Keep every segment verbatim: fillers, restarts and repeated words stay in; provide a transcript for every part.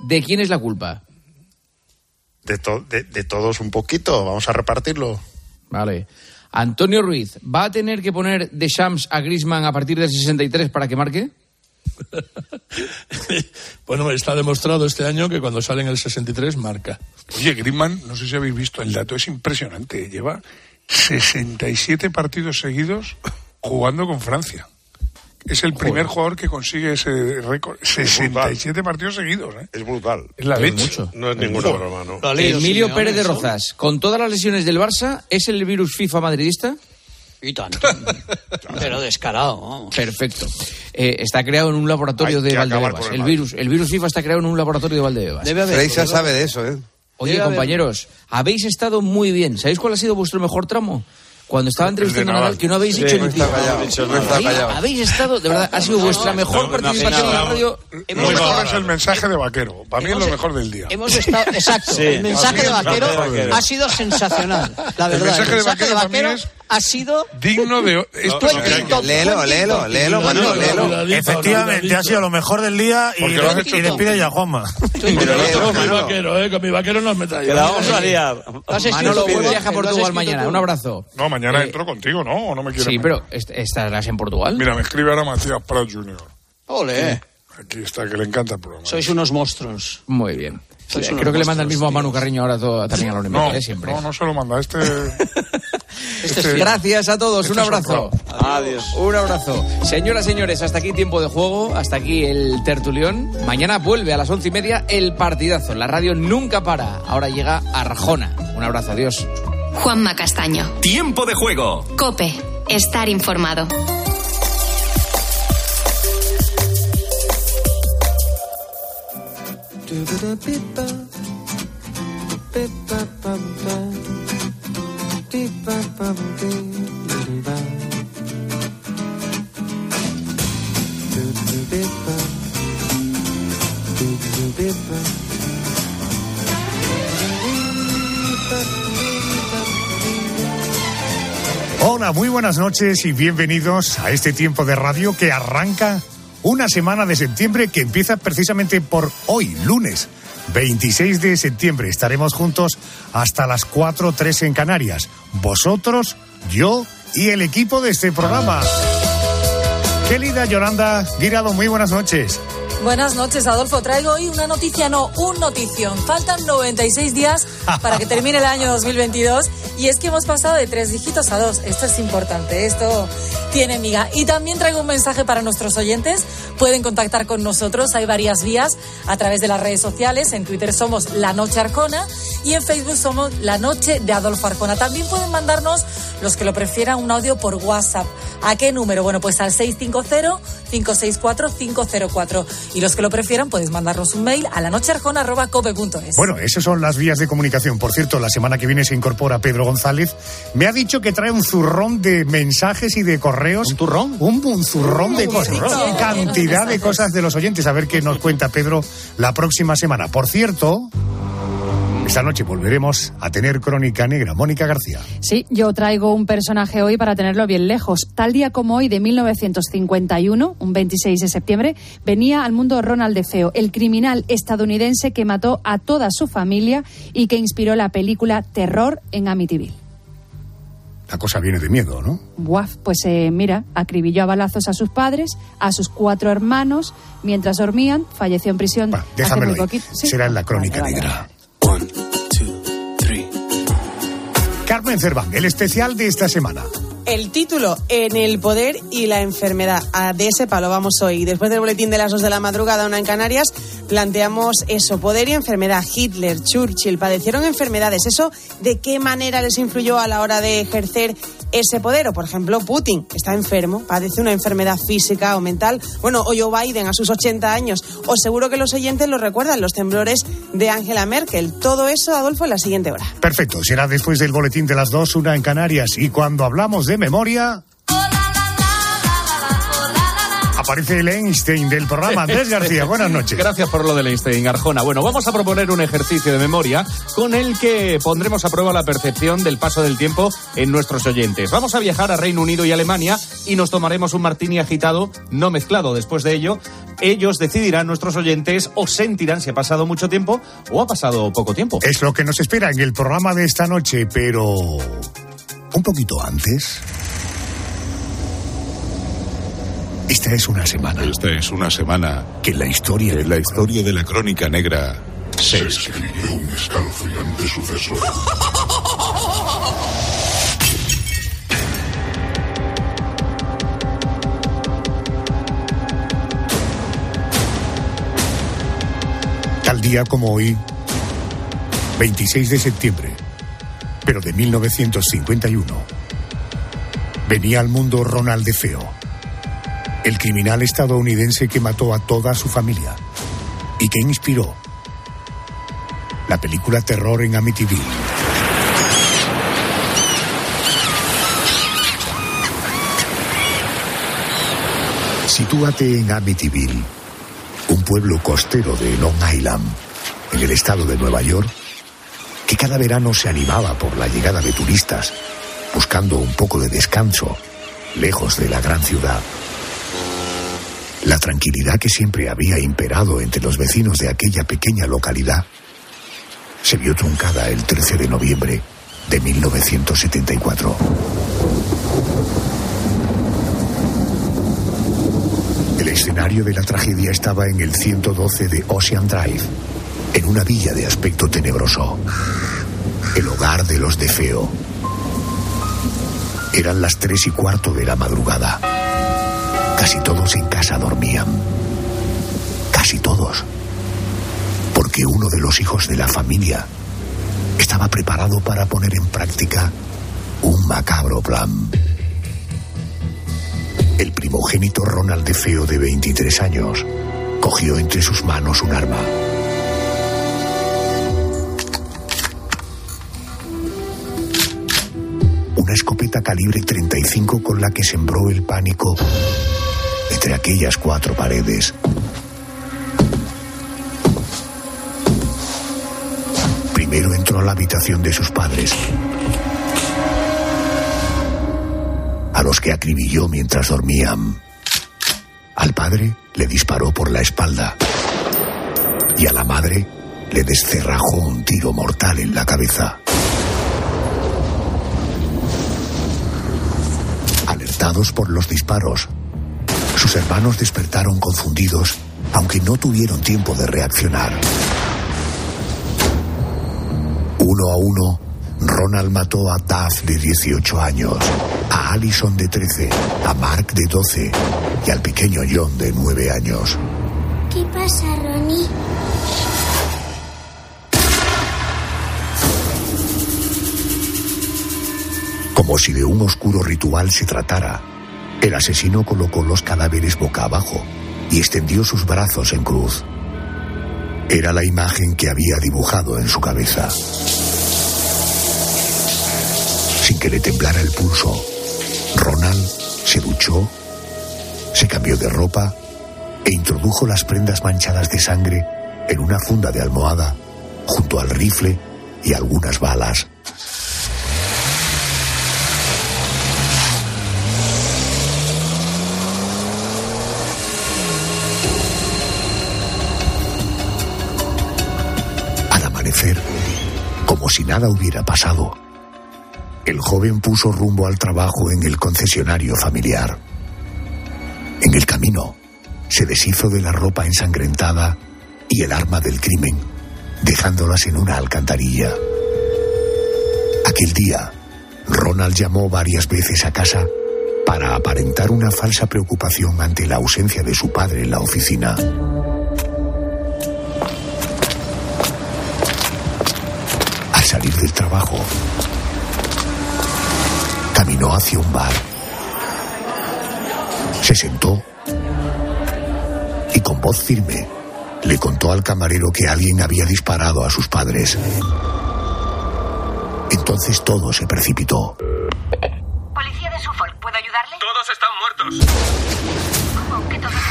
¿de quién es la culpa? De, to- de, de todos un poquito, vamos a repartirlo. Vale. Antonio Ruiz, ¿va a tener que poner Deschamps a Griezmann a partir del sesenta y tres para que marque? Bueno, está demostrado este año que cuando sale en el sesenta y tres marca. Oye, Griezmann, no sé si habéis visto el dato, es impresionante. Lleva sesenta y siete partidos seguidos jugando con Francia. Es el primer Joder. jugador que consigue ese récord. sesenta y siete partidos seguidos, ¿eh? Es brutal. Es la Es leche. mucho. No es ninguna broma, ¿no? Emilio Pérez de Rozas, con todas las lesiones del Barça, ¿es el virus FIFA madridista? Y tanto. Pero descarado, vamos. Perfecto. Eh, está creado en un laboratorio Hay de que acabar Valdebebas. con el El Madrid. virus, el virus FIFA está creado en un laboratorio de Valdebebas. Debe haber. Freisa sabe de eso, ¿eh? Oye, Debe haber- compañeros, habéis estado muy bien. ¿Sabéis cuál ha sido vuestro mejor tramo? Cuando estaba entrevistando a Nadal. Nadal, que no habéis Sí, dicho no ni está pío. callado, no está Habéis- callado. Habéis estado, de verdad, ha sido vuestra mejor participación en la radio. Lo mejor es el mensaje de Vaquero. Para mí es lo mejor del día. Hemos estado, exacto, Sí. el mensaje de Vaquero mensaje de Vaquero. ha sido sensacional, la verdad. mensaje de Vaquero para mí es ha sido digno de... Esto Buen es que- TikTok, Léelo, buen léelo, TikTok. léelo, Manu, léelo. Efectivamente, ha sido lo mejor del día y, Porque lo has hecho y despide ya a Juanma. Pero léelo, Con mi Manu. vaquero, eh, con mi vaquero nos metáis. Que la vamos a liar. Lo has escrito Manolo, tú, buen ¿no? viaje a Lo has Portugal escrito mañana. tú. Un abrazo. No, mañana Eh, entro contigo, ¿no? ¿O no me quieres Sí, meter? pero est- estarás en Portugal. Mira, me escribe ahora Matías Prat junior Ole, Aquí está, que le encanta el programa. sois unos monstruos. Muy bien. Sois Eh, unos Creo que le manda el monstruos, mismo a Manu tíos. Carreño ahora todo- también a la No, Unimed, siempre. no, no se lo manda. Este... Este es este- Gracias a todos, un Este es abrazo. Adiós. Un abrazo. Señoras, señores, hasta aquí tiempo de juego, hasta aquí el tertulión. Mañana vuelve a las once y media el partidazo. La radio nunca para. Ahora llega Arjona. Un abrazo, adiós. Juanma Castaño. Tiempo de juego. COPE. Estar informado. Hola, muy buenas noches y bienvenidos a este tiempo de radio que arranca una semana de septiembre que empieza precisamente por hoy, lunes veintiséis de septiembre. Estaremos juntos hasta las cuatro tres en Canarias. Vosotros, yo y el equipo de este programa. Querida Yolanda Guirado, muy buenas noches. Buenas noches, Adolfo. Traigo hoy una noticia, no, un notición. Faltan noventa y seis días para que termine el año dos mil veintidós y es que hemos pasado de tres dígitos a dos. Esto es importante, esto tiene miga. Y también traigo un mensaje para nuestros oyentes. Pueden contactar con nosotros, hay varias vías a través de las redes sociales. En Twitter somos La Noche Arjona y en Facebook somos La Noche de Adolfo Arjona. También pueden mandarnos, los que lo prefieran, un audio por WhatsApp. ¿A qué número? Bueno, pues al seis cinco cero, cinco seis cuatro, cinco cero cuatro. Y los que lo prefieran, podéis mandarnos un mail a lanochearjona arroba cope punto es. Bueno, esas son las vías de comunicación. Por cierto, la semana que viene se incorpora Pedro González. Me ha dicho que trae un zurrón de mensajes y de correos. ¿Un turrón? Un, un zurrón de cosas. zurrón. Cantidad de cosas de los oyentes. A ver qué nos cuenta Pedro la próxima semana. Por cierto, esta noche volveremos a tener Crónica Negra. Mónica García. Sí, yo traigo un personaje hoy para tenerlo bien lejos. Tal día como hoy de mil novecientos cincuenta y uno, un veintiséis de septiembre, venía al mundo Ronald DeFeo, el criminal estadounidense que mató a toda su familia y que inspiró la película Terror en Amityville. La cosa viene de miedo, ¿no? Buaf, pues eh, mira, acribilló a balazos a sus padres, a sus cuatro hermanos, mientras dormían, falleció en prisión Va, hace déjamelo muy ahí. poquito. ¿Sí? Será en la Crónica Vale, vale, Negra. vale. Carmen Cerván, el especial de esta semana. El título, En el poder y la enfermedad. A de ese palo vamos hoy. Después del boletín de las dos de la madrugada, una en Canarias, planteamos eso, poder y enfermedad. Hitler, Churchill, padecieron enfermedades. ¿Eso de qué manera les influyó a la hora de ejercer ese poder? O, por ejemplo, Putin está enfermo, padece una enfermedad física o mental. Bueno, o Joe Biden a sus ochenta años. O seguro que los oyentes lo recuerdan, los temblores de Angela Merkel. Todo eso, Adolfo, en la siguiente hora. Perfecto, será después del boletín de las dos, una en Canarias. Y cuando hablamos de memoria... Aparece el Einstein del programa. Andrés García, buenas noches. Gracias por lo del Einstein, Arjona. Bueno, vamos a proponer un ejercicio de memoria con el que pondremos a prueba la percepción del paso del tiempo en nuestros oyentes. Vamos a viajar a Reino Unido y Alemania y nos tomaremos un martini agitado, no mezclado. Después de ello, ellos decidirán, nuestros oyentes, o sentirán si ha pasado mucho tiempo o ha pasado poco tiempo. Es lo que nos espera en el programa de esta noche, pero un poquito antes. Esta es una semana. Esta es una semana que en la historia, en la historia de la crónica negra se escribió un escalofriante suceso. Tal día como hoy, veintiséis de septiembre, pero de mil novecientos cincuenta y uno, venía al mundo Ronald DeFeo, el criminal estadounidense que mató a toda su familia y que inspiró la película Terror en Amityville. Sitúate en Amityville, un pueblo costero de Long Island, en el estado de Nueva York, que cada verano se animaba por la llegada de turistas, buscando un poco de descanso, lejos de la gran ciudad. La tranquilidad que siempre había imperado entre los vecinos de aquella pequeña localidad se vio truncada el trece de noviembre de mil novecientos setenta y cuatro. El escenario de la tragedia estaba en el ciento doce de Ocean Drive, en una villa de aspecto tenebroso, el hogar de los DeFeo. Eran las tres y cuarto de la madrugada. Casi todos en casa dormían. Casi todos. Porque uno de los hijos de la familia estaba preparado para poner en práctica un macabro plan. El primogénito Ronald DeFeo, de veintitrés años, cogió entre sus manos un arma. Una escopeta calibre treinta y cinco con la que sembró el pánico entre aquellas cuatro paredes. Primero entró a la habitación de sus padres, a los que acribilló mientras dormían. Al padre le disparó por la espalda y a la madre le descerrajó un tiro mortal en la cabeza. Alertados por los disparos, sus hermanos despertaron confundidos, aunque no tuvieron tiempo de reaccionar. Uno a uno, Ronald mató a Duff, de dieciocho años, a Allison, de trece, a Mark, de doce, y al pequeño John, de nueve años. ¿Qué pasa, Ronnie? Como si de un oscuro ritual se tratara, el asesino colocó los cadáveres boca abajo y extendió sus brazos en cruz. Era la imagen que había dibujado en su cabeza. Sin que le temblara el pulso, Ronald se duchó, se cambió de ropa e introdujo las prendas manchadas de sangre en una funda de almohada junto al rifle y algunas balas. Al amanecer, como si nada hubiera pasado, el joven puso rumbo al trabajo en el concesionario familiar. En el camino, se deshizo de la ropa ensangrentada y el arma del crimen, dejándolas en una alcantarilla. Aquel día, Ronald llamó varias veces a casa para aparentar una falsa preocupación ante la ausencia de su padre en la oficina. Al salir del trabajo, caminó hacia un bar. Se sentó y con voz firme le contó al camarero que alguien había disparado a sus padres. Entonces todo se precipitó. Policía de Suffolk, ¿puedo ayudarle? Todos están muertos. ¿Cómo que todos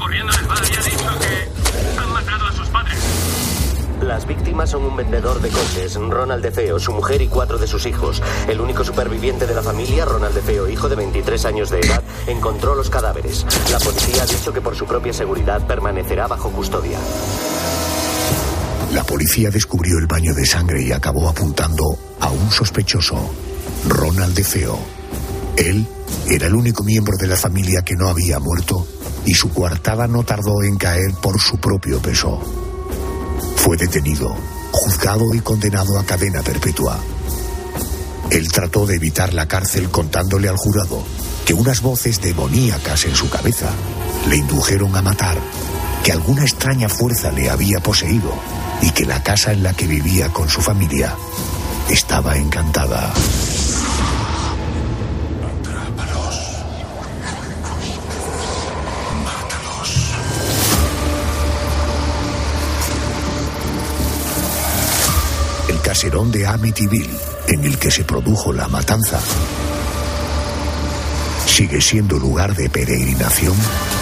Corriendo les va, ya ha dicho que han matado a sus padres. Las víctimas son un vendedor de coches, Ronald DeFeo, su mujer y cuatro de sus hijos. El único superviviente de la familia, Ronald DeFeo, hijo de veintitrés años de edad, encontró los cadáveres. La policía ha dicho que por su propia seguridad permanecerá bajo custodia. La policía descubrió el baño de sangre y acabó apuntando a un sospechoso, Ronald DeFeo. Él era el único miembro de la familia que no había muerto y su coartada no tardó en caer por su propio peso. Fue detenido, juzgado y condenado a cadena perpetua. Él trató de evitar la cárcel contándole al jurado que unas voces demoníacas en su cabeza le indujeron a matar, que alguna extraña fuerza le había poseído y que la casa en la que vivía con su familia estaba encantada. El caserón de Amityville, en el que se produjo la matanza, sigue siendo lugar de peregrinación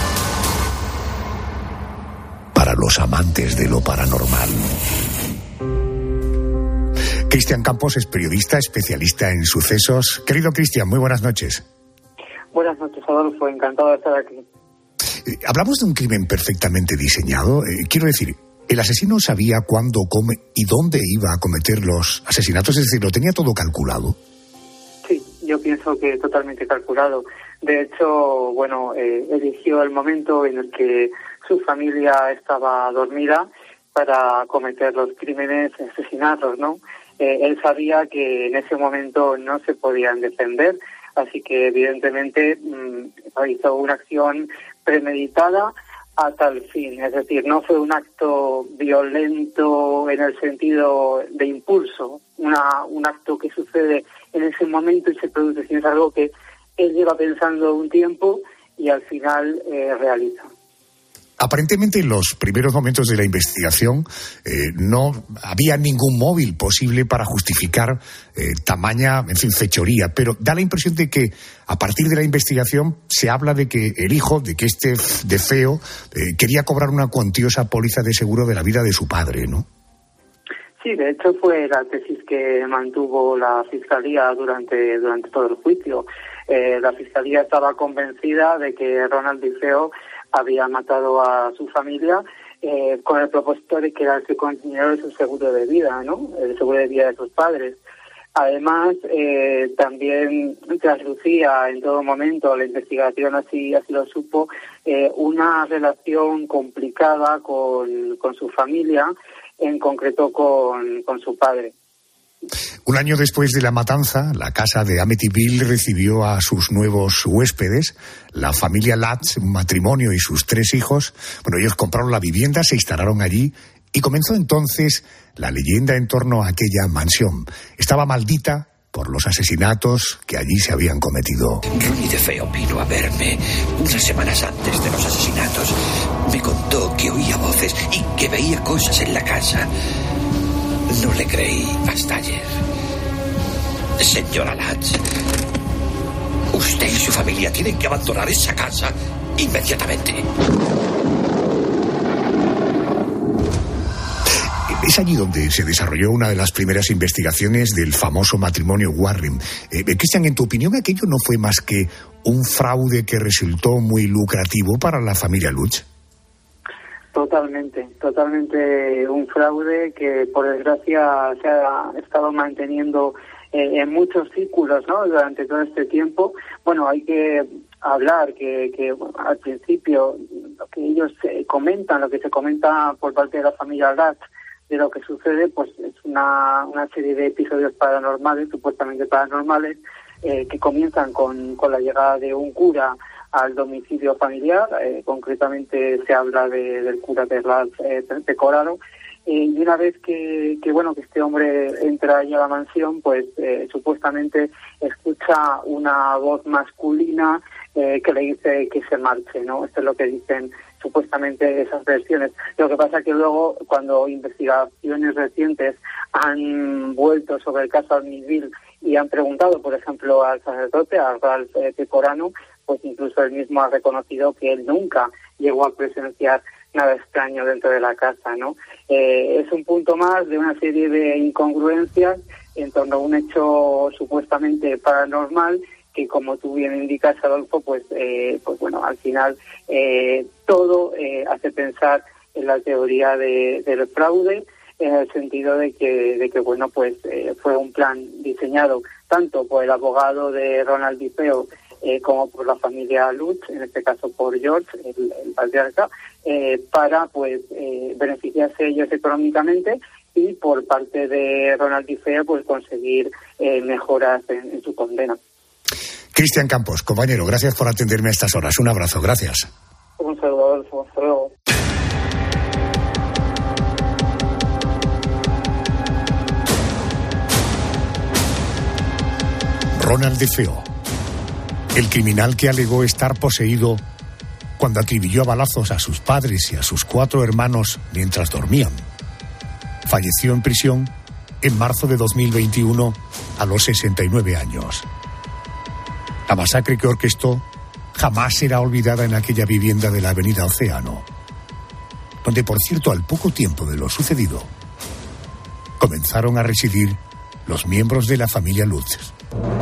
para los amantes de lo paranormal. Cristian Campos es periodista, especialista en sucesos. Querido Cristian, muy buenas noches. Buenas noches, Adolfo. Encantado de estar aquí. Eh, hablamos de un crimen perfectamente diseñado. Eh, quiero decir, ¿el asesino sabía cuándo, cómo y dónde iba a cometer los asesinatos? Es decir, ¿lo tenía todo calculado? Sí, yo pienso que totalmente calculado. De hecho, bueno, eh, eligió el momento en el que su familia estaba dormida para cometer los crímenes, asesinarlos, ¿no? Eh, él sabía que en ese momento no se podían defender, así que evidentemente mmm, hizo una acción premeditada a tal fin. Es decir, no fue un acto violento en el sentido de impulso, una, un acto que sucede en ese momento y se produce, sino es algo que él lleva pensando un tiempo y al final eh, realiza. Aparentemente en los primeros momentos de la investigación eh, no había ningún móvil posible para justificar eh, tamaña, en fin, fechoría, pero da la impresión de que a partir de la investigación se habla de que el hijo, de que este DeFeo eh, quería cobrar una cuantiosa póliza de seguro de la vida de su padre, ¿no? Sí, de hecho fue la tesis que mantuvo la Fiscalía durante, durante todo el juicio. Eh, la Fiscalía estaba convencida de que Ronald DeFeo había matado a su familia eh, con el propósito de quedarse con el dinero de su seguro de vida, ¿no? El seguro de vida de sus padres. Además, eh, también traslucía en todo momento, la investigación así, así lo supo, eh, una relación complicada con, con su familia, en concreto con, con su padre. Un año después de la matanza, la casa de Amityville recibió a sus nuevos huéspedes, la familia Latz, un matrimonio y sus tres hijos. Bueno, ellos compraron la vivienda, se instalaron allí y comenzó entonces la leyenda en torno a aquella mansión. Estaba maldita por los asesinatos que allí se habían cometido. Ronnie DeFeo vino a verme unas semanas antes de los asesinatos. Me contó que oía voces y que veía cosas en la casa. No le creí hasta ayer. Señora Latz, usted y su familia tienen que abandonar esa casa inmediatamente. Es allí donde se desarrolló una de las primeras investigaciones del famoso matrimonio Warren. Eh, Cristian, en tu opinión, ¿aquello no fue más que un fraude que resultó muy lucrativo para la familia Lutz? Totalmente, totalmente un fraude que por desgracia se ha estado manteniendo eh, en muchos círculos, ¿no? Durante todo este tiempo. Bueno, hay que hablar que, que bueno, al principio lo que ellos eh, comentan, lo que se comenta por parte de la familia Latz de lo que sucede, pues es una, una serie de episodios paranormales, supuestamente paranormales, eh, que comienzan con, con la llegada de un cura al domicilio familiar, eh, concretamente se habla de, del cura de Latz eh, Pecoraro, eh, y una vez que, que bueno que este hombre entra ahí a la mansión, pues eh, supuestamente escucha una voz masculina eh, que le dice que se marche, ¿no? Esto es lo que dicen supuestamente esas versiones. Lo que pasa que luego, cuando investigaciones recientes han vuelto sobre el caso Amityville y han preguntado, por ejemplo, al sacerdote, a Ralph eh, Pecoraro, pues incluso él mismo ha reconocido que él nunca llegó a presenciar nada extraño dentro de la casa, ¿no? Eh, es un punto más de una serie de incongruencias en torno a un hecho supuestamente paranormal que, como tú bien indicas, Adolfo, pues, eh, pues bueno, al final eh, todo eh, hace pensar en la teoría de, del fraude, en el sentido de que, de que bueno, pues eh, fue un plan diseñado tanto por el abogado de Ronald DeFeo eh, como por la familia Lutz, en este caso por George, el, el patriarca, eh, para pues eh, beneficiarse ellos económicamente, y por parte de Ronald DeFeo pues conseguir eh, mejoras en, en su condena. Cristian Campos, compañero, gracias por atenderme a estas horas. Un abrazo, gracias. Un saludo, Adolfo. Hasta luego. Ronald DeFeo, el criminal que alegó estar poseído cuando acribilló a balazos a sus padres y a sus cuatro hermanos mientras dormían, falleció en prisión en marzo de dos mil veintiuno a los sesenta y nueve años. La masacre que orquestó jamás será olvidada en aquella vivienda de la avenida Océano, donde, por cierto, al poco tiempo de lo sucedido, comenzaron a residir los miembros de la familia Lutz.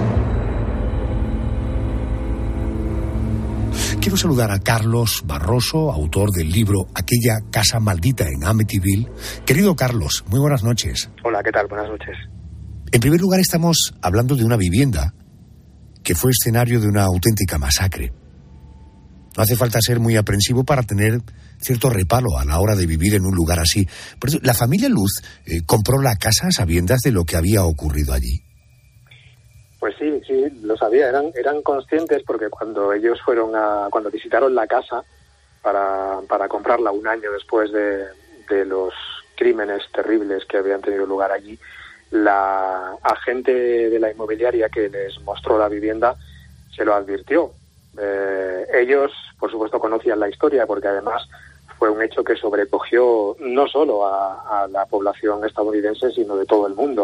Quiero saludar a Carlos Barroso, autor del libro Aquella casa maldita en Amityville. Querido Carlos, muy buenas noches. Hola, ¿qué tal? Buenas noches. En primer lugar, estamos hablando de una vivienda que fue escenario de una auténtica masacre. No hace falta ser muy aprensivo para tener cierto reparo a la hora de vivir en un lugar así. Por eso, ¿la familia Lutz eh, compró la casa a sabiendas de lo que había ocurrido allí? Pues sí, sí, lo sabía. Eran eran conscientes porque cuando ellos fueron a... cuando visitaron la casa para, para comprarla un año después de, de los crímenes terribles que habían tenido lugar allí, la agente de la inmobiliaria que les mostró la vivienda se lo advirtió. Eh, ellos, por supuesto, conocían la historia porque además fue un hecho que sobrecogió no solo a, a la población estadounidense, sino de todo el mundo.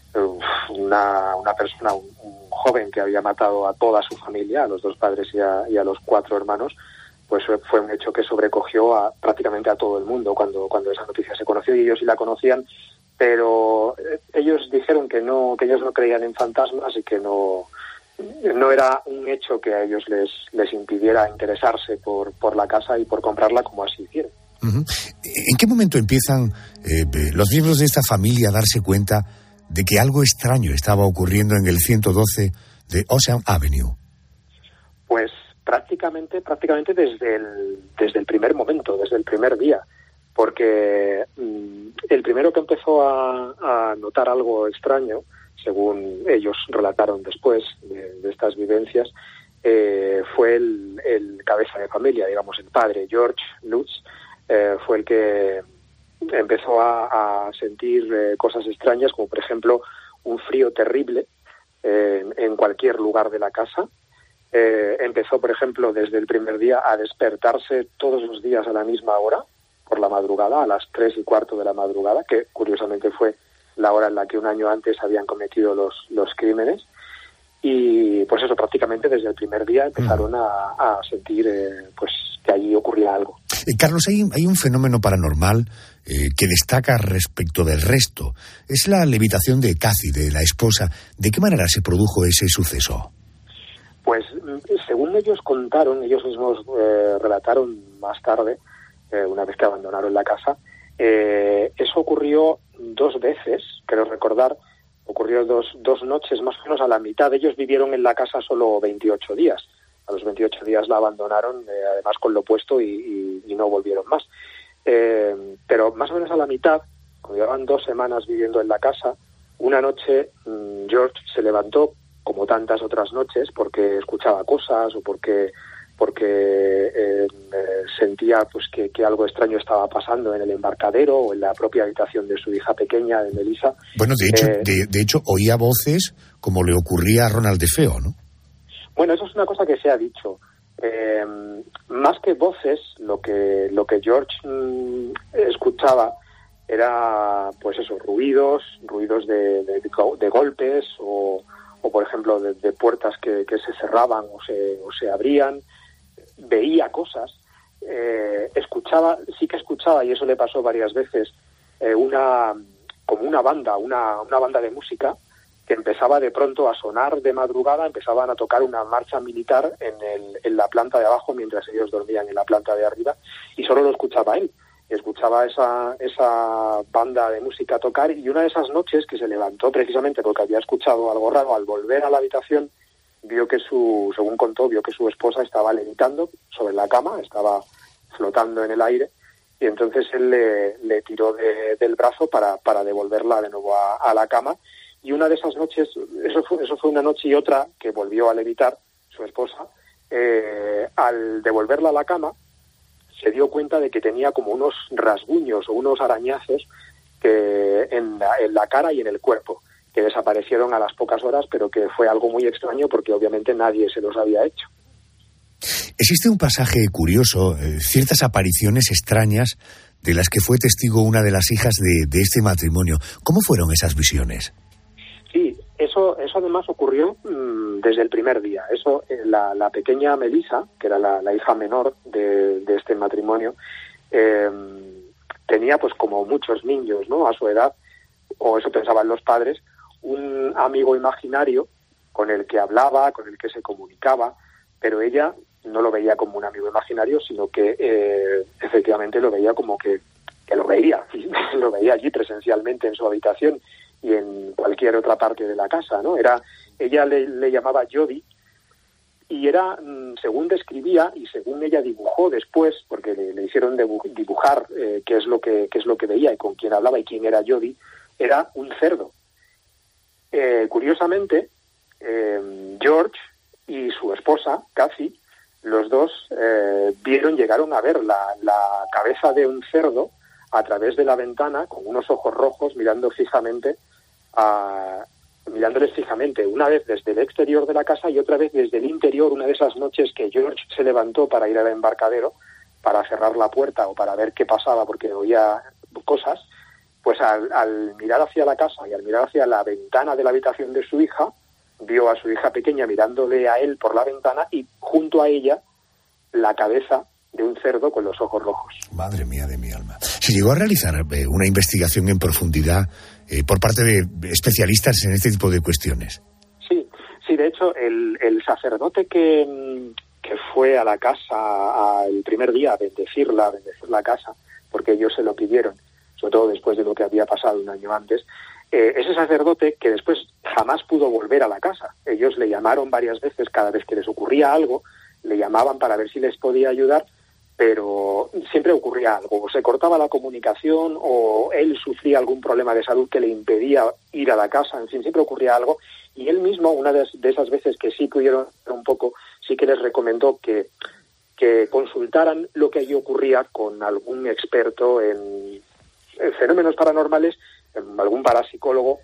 Una, una persona, un, un joven que había matado a toda su familia, a los dos padres y a, y a los cuatro hermanos, pues fue un hecho que sobrecogió a prácticamente a todo el mundo cuando, cuando esa noticia se conoció, y ellos sí la conocían, pero ellos dijeron que no, que ellos no creían en fantasmas y que no, no era un hecho que a ellos les, les impidiera interesarse por, por la casa y por comprarla, como así hicieron. Uh-huh. ¿En qué momento empiezan eh, los miembros de esta familia a darse cuenta de que algo extraño estaba ocurriendo en el ciento doce de Ocean Avenue? Pues prácticamente prácticamente desde el desde el primer momento, desde el primer día, porque mmm, el primero que empezó a, a notar algo extraño, según ellos relataron después de, de estas vivencias, eh, fue el, el cabeza de familia, digamos, el padre, George Lutz, eh, fue el que empezó a, a sentir eh, cosas extrañas, como por ejemplo un frío terrible eh, en cualquier lugar de la casa. Eh, empezó, por ejemplo, desde el primer día a despertarse todos los días a la misma hora, por la madrugada, a las tres y cuarto de la madrugada, que curiosamente fue la hora en la que un año antes habían cometido los, los crímenes. Y pues eso, prácticamente desde el primer día empezaron a, a sentir eh, pues que allí ocurría algo. Eh, Carlos, hay, hay un fenómeno paranormal eh, que destaca respecto del resto. Es la levitación de Kathy, de la esposa. ¿De qué manera se produjo ese suceso? Pues según ellos contaron, ellos mismos eh, relataron más tarde, eh, una vez que abandonaron la casa, eh, eso ocurrió dos veces, creo recordar, ocurrió dos, dos noches más o menos a la mitad. Ellos vivieron en la casa solo veintiocho días. A los veintiocho días la abandonaron, eh, además con lo puesto, y, y, y no volvieron más. Eh, pero más o menos a la mitad, cuando llevaban dos semanas viviendo en la casa, una noche mmm, George se levantó, como tantas otras noches, porque escuchaba cosas o porque porque eh, eh, sentía pues que, que algo extraño estaba pasando en el embarcadero o en la propia habitación de su hija pequeña, de Melissa. Bueno, de hecho, eh, de, de hecho oía voces como le ocurría a Ronald DeFeo, ¿no? Bueno, eso es una cosa que se ha dicho. Eh, más que voces, lo que lo que George mmm, escuchaba era, pues eso, ruidos, ruidos de, de, de golpes o, o por ejemplo, de, de puertas que, que se cerraban o se, o se abrían. Veía cosas, eh, escuchaba, sí que escuchaba, y eso le pasó varias veces, eh, una como una banda, una, una banda de música que empezaba de pronto a sonar de madrugada, empezaban a tocar una marcha militar en, el, en la planta de abajo mientras ellos dormían en la planta de arriba, y solo lo escuchaba él. Escuchaba esa, esa banda de música tocar, y una de esas noches que se levantó precisamente porque había escuchado algo raro, al volver a la habitación vio que su, según contó, vio que su esposa estaba levitando sobre la cama, estaba flotando en el aire, y entonces él le, le tiró de, del brazo para, para devolverla de nuevo a, a la cama. Y una de esas noches, eso fue, eso fue una noche y otra que volvió a levitar su esposa, eh, al devolverla a la cama se dio cuenta de que tenía como unos rasguños o unos arañazos que en la, en la cara y en el cuerpo, que desaparecieron a las pocas horas, pero que fue algo muy extraño porque obviamente nadie se los había hecho. Existe un pasaje curioso, eh, ciertas apariciones extrañas de las que fue testigo una de las hijas de, de este matrimonio. ¿Cómo fueron esas visiones? Sí, eso, eso además ocurrió mmm, desde el primer día. Eso, eh, la, la pequeña Melissa, que era la, la hija menor de, de este matrimonio, eh, tenía, pues como muchos niños, ¿no?, a su edad, o eso pensaban los padres, un amigo imaginario con el que hablaba, con el que se comunicaba, pero ella no lo veía como un amigo imaginario, sino que eh, efectivamente lo veía como que, que lo veía, lo veía allí presencialmente en su habitación y en cualquier otra parte de la casa, ¿no? Era, ella le, le llamaba Jody, y era, según describía y según ella dibujó después, porque le, le hicieron dibujar eh, qué es lo que qué es lo que veía y con quién hablaba y quién era Jody, era un cerdo. Eh, curiosamente, eh, George y su esposa, Kathy, los dos eh, vieron, llegaron a ver la, la cabeza de un cerdo a través de la ventana con unos ojos rojos mirando fijamente a, mirándoles fijamente, una vez desde el exterior de la casa y otra vez desde el interior, una de esas noches que George se levantó para ir al embarcadero, para cerrar la puerta o para ver qué pasaba porque oía cosas, pues al, al mirar hacia la casa y al mirar hacia la ventana de la habitación de su hija, vio a su hija pequeña mirándole a él por la ventana y junto a ella la cabeza de un cerdo con los ojos rojos. Madre mía de mi alma. Se llegó a realizar eh, una investigación en profundidad eh, por parte de especialistas en este tipo de cuestiones. Sí, sí, de hecho, el, el sacerdote que, que fue a la casa el primer día a bendecirla, a bendecir la casa, porque ellos se lo pidieron, sobre todo después de lo que había pasado un año antes, eh, ese sacerdote que después jamás pudo volver a la casa. Ellos le llamaron varias veces, cada vez que les ocurría algo, le llamaban para ver si les podía ayudar, pero siempre ocurría algo, o se cortaba la comunicación o él sufría algún problema de salud que le impedía ir a la casa, en fin, siempre ocurría algo, y él mismo, una de esas veces que sí pudieron un poco, sí que les recomendó que, que consultaran lo que allí ocurría con algún experto en, en fenómenos paranormales, en algún parapsicólogo,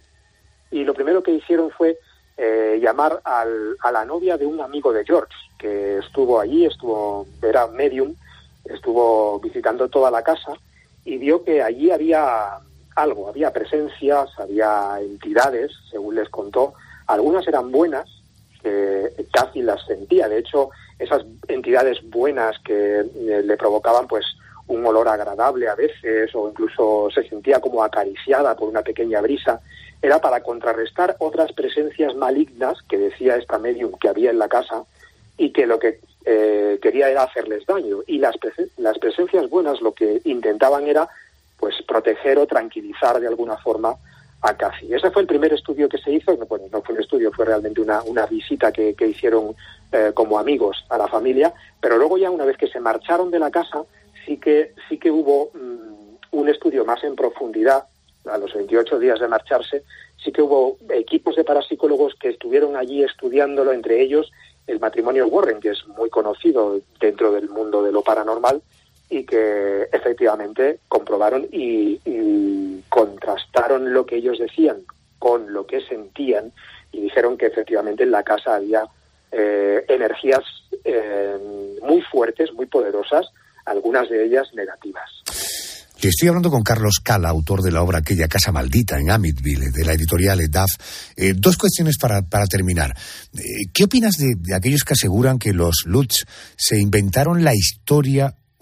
y lo primero que hicieron fue eh, llamar al, a la novia de un amigo de George, que estuvo allí, estuvo, era medium, estuvo visitando toda la casa y vio que allí había algo, había presencias, había entidades, según les contó. Algunas eran buenas, que casi las sentía. De hecho, esas entidades buenas que eh, le provocaban pues un olor agradable a veces, o incluso se sentía como acariciada por una pequeña brisa, era para contrarrestar otras presencias malignas que decía esta medium que había en la casa y que lo que eh, quería era hacerles daño. Y las, presen- las presencias buenas lo que intentaban era pues proteger o tranquilizar de alguna forma a Kathy. Ese fue el primer estudio que se hizo. Bueno, no fue un estudio, fue realmente una, una visita que, que hicieron eh, como amigos a la familia, pero luego ya una vez que se marcharon de la casa, sí que, sí que hubo mmm, un estudio más en profundidad. A los veintiocho días de marcharse, sí que hubo equipos de parapsicólogos que estuvieron allí estudiándolo, entre ellos el matrimonio Warren, que es muy conocido dentro del mundo de lo paranormal, y que efectivamente comprobaron y, y contrastaron lo que ellos decían con lo que sentían, y dijeron que efectivamente en la casa había eh, energías eh, muy fuertes, muy poderosas, algunas de ellas negativas. Que estoy hablando con Carlos Cala, autor de la obra Aquella casa maldita en Amityville, de la editorial E D A F. Eh, dos cuestiones para, para terminar. Eh, ¿Qué opinas de, de aquellos que aseguran que los Lutz se inventaron la historia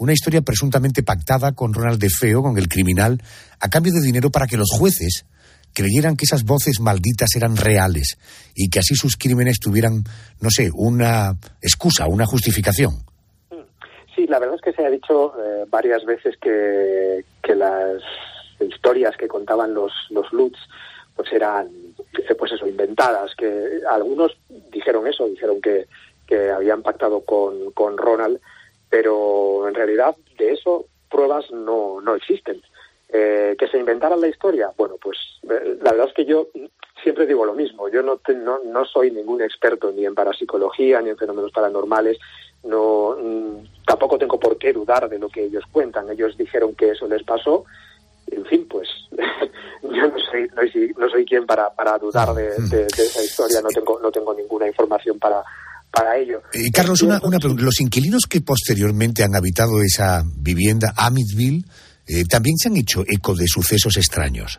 una historia presuntamente pactada con Ronald DeFeo, con el criminal, a cambio de dinero para que los jueces creyeran que esas voces malditas eran reales y que así sus crímenes tuvieran, no sé, una excusa, una justificación. Sí, la verdad es que se ha dicho eh, varias veces que, que las historias que contaban los, los Lutz pues eran, pues eso, inventadas, que algunos dijeron eso, dijeron que, que habían pactado con, con Ronald, pero en realidad de eso pruebas no, no existen. Eh, que se inventaran la historia, bueno, pues eh, la verdad es que yo siempre digo lo mismo, yo no, te, no, no soy ningún experto ni en parapsicología ni en fenómenos paranormales, no mm, tampoco tengo por qué dudar de lo que ellos cuentan, ellos dijeron que eso les pasó, en fin, pues yo no soy, no soy, no soy quien para, para dudar de, de, de esa historia, no tengo, no tengo ninguna información para, para ello. Eh, Carlos, una, una pregunta, los inquilinos que posteriormente han habitado esa vivienda, Amityville, Eh, ¿también se han hecho eco de sucesos extraños?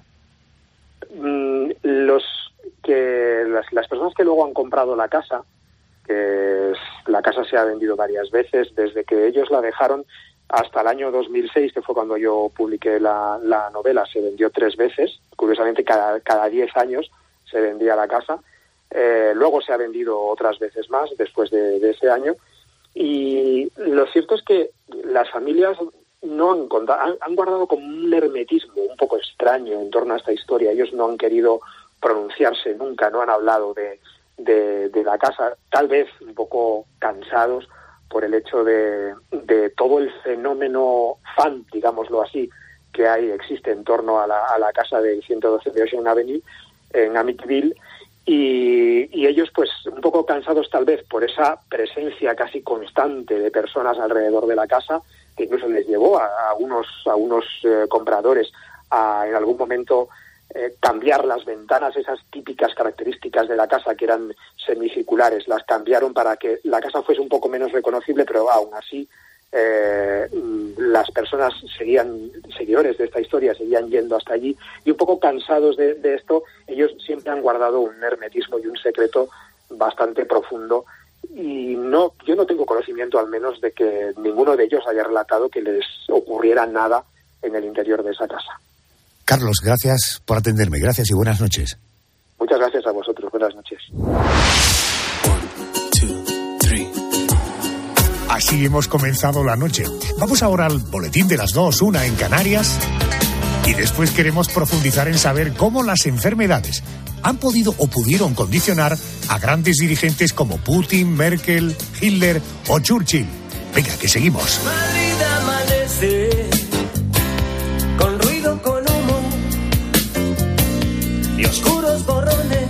Mm, los que las, las personas que luego han comprado la casa, que es, la casa se ha vendido varias veces desde que ellos la dejaron hasta el año dos mil seis, que fue cuando yo publiqué la, la novela, se vendió tres veces. Curiosamente, cada cada diez años se vendía la casa. Eh, luego se ha vendido otras veces más después de, de ese año. Y lo cierto es que las familias no han, contado, han, han guardado como un hermetismo un poco extraño en torno a esta historia. Ellos no han querido pronunciarse nunca, no han hablado de, de, de la casa, tal vez un poco cansados por el hecho de, de todo el fenómeno fan, digámoslo así, que hay, existe en torno a la, a la casa del ciento doce de Ocean Avenue, en Amityville, y, y ellos pues un poco cansados tal vez por esa presencia casi constante de personas alrededor de la casa, que incluso les llevó a, a unos a unos eh, compradores a en algún momento eh, cambiar las ventanas, esas típicas características de la casa que eran semicirculares, las cambiaron para que la casa fuese un poco menos reconocible, pero aún así eh, las personas seguían, seguidores de esta historia, seguían yendo hasta allí, y un poco cansados de, de esto, ellos siempre han guardado un hermetismo y un secreto bastante profundo. Y no, yo no tengo conocimiento al menos de que ninguno de ellos haya relatado que les ocurriera nada en el interior de esa casa. Carlos, gracias por atenderme, gracias y buenas noches. Muchas gracias a vosotros, buenas noches. Así hemos comenzado la noche. Vamos ahora al boletín de las dos, una en Canarias, y después queremos profundizar en saber cómo las enfermedades han podido o pudieron condicionar a grandes dirigentes como Putin, Merkel, Hitler o Churchill. Venga, que seguimos. Madrid amanece con ruido, con humo y oscuros borrones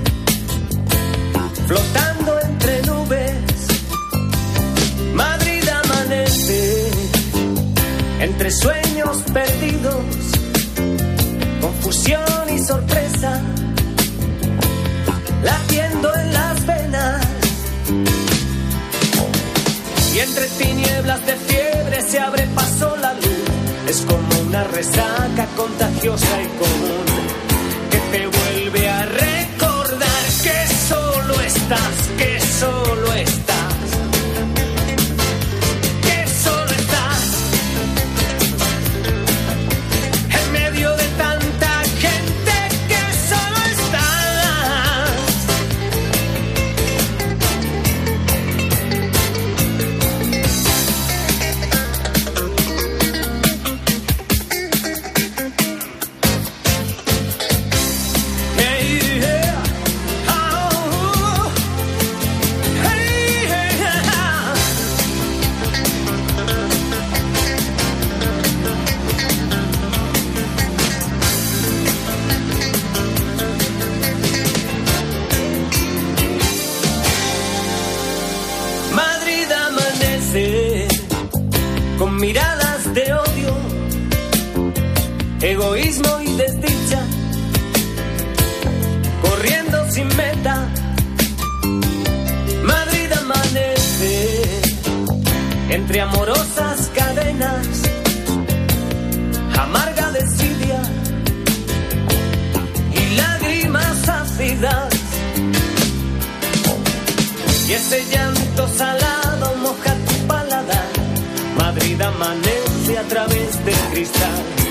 flotando entre nubes. Madrid amanece entre sueños perdidos, confusión y sorpresa latiendo en las venas, y entre tinieblas de fiebre se abre paso la luz. Es como una resaca contagiosa y común que te vuelve a recordar que solo estás, que solo estás, que solo estás en medio de tanta gente, que solo estás. Con miradas de odio, egoísmo y desdicha, corriendo sin meta. Madrid amanece entre amorosas cadenas, amarga desidia y lágrimas ácidas, y ese llanto salado moja tu paladar. Madrid amanece amanece a través del cristal.